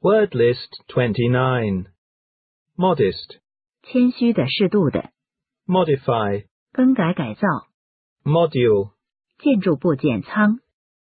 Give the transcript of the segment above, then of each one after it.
Word list 29. Modest, 谦虚的、适度的。 modify, 更改、改造。 module, 建筑部建仓。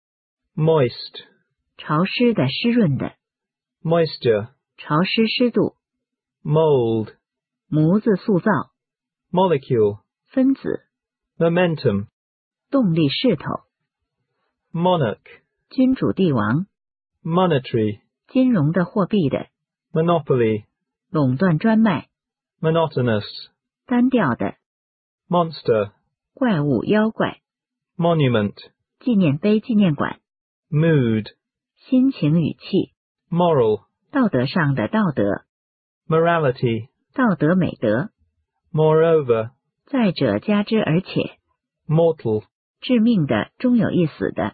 moist, 潮湿的、湿润的。 moisture, 潮湿、湿度。 mold, 模子、塑造。 molecule, 分子。 momentum, 动力、势头。 monarch, 君主、帝王。 monetary, 金融的、货币的。 monopoly, 垄断、专卖。 monotonous, 单调的。 monster, 怪物、妖怪。 monument, 纪念碑、纪念馆。 mood, 心情、语气。 moral, 道德上的、道德。 morality, 道德、美德。 moreover, 再者、加之、而且。 mortal, 致命的、终有一死的。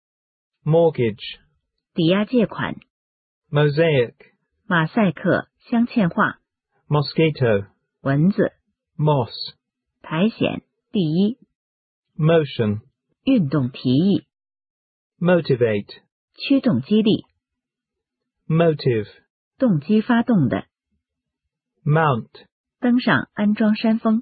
mortgage, 抵押借款。 mosaic, 马赛克、镶嵌画。 mosquito, 蚊子。 moss, 苔藓。第一。 motion, 运动、提议。 motivate, 驱动、激励。 motive, 动机、发动的。 mount, 登上、安装、山峰。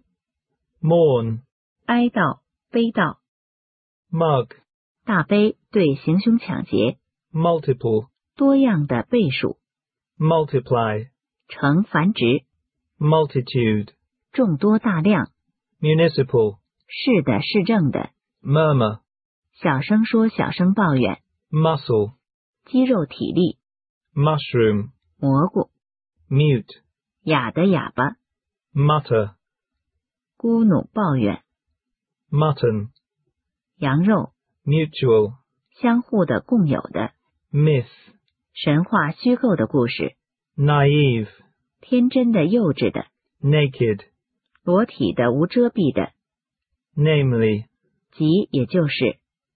mourn, 哀悼、悲悼。 mug, 大悲，对行凶抢劫。 multiple, 多样的、倍数。 multiply, 成、繁殖。 multitude, 众多、大量。 municipal, 是的、市政的。 murmur, 小声说、小声抱怨。 muscle, 肌肉、体力。 mushroom, 蘑菇。 mute, 哑的、哑巴。 mutter, 咕哝、抱怨。 mutton, 羊肉。 mutual, 相互的、共有的。 myth, 神话、虚构的故事。 naive, 天真的、幼稚的。 naked, 裸体的、无遮蔽的。 namely, 即也就是。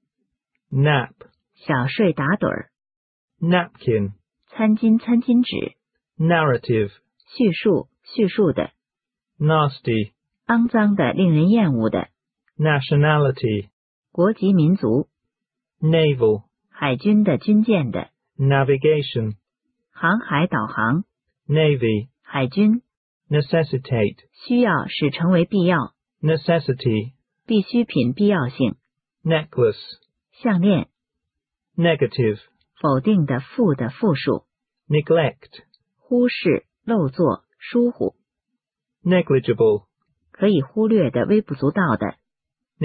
nap, 小睡、打盹儿。 napkin, 餐巾、餐巾纸。 narrative, 叙述、叙述的。 nasty, 肮脏的、令人厌恶的。 nationality, 国籍、民族。 naval, 海军的、军舰的。 navigation, 航海、导航。 navy, 海军。 necessitate, 需要，使成为必要。 necessity, 必需品、必要性。 necklace, 项链。 negative, 否定的、负的、复数。 neglect, 忽视、漏做、疏忽。 negligible, 可以忽略的、微不足道的。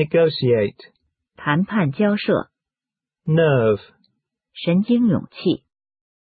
negotiate, 谈判、交涉。 nerve, 神经、勇气。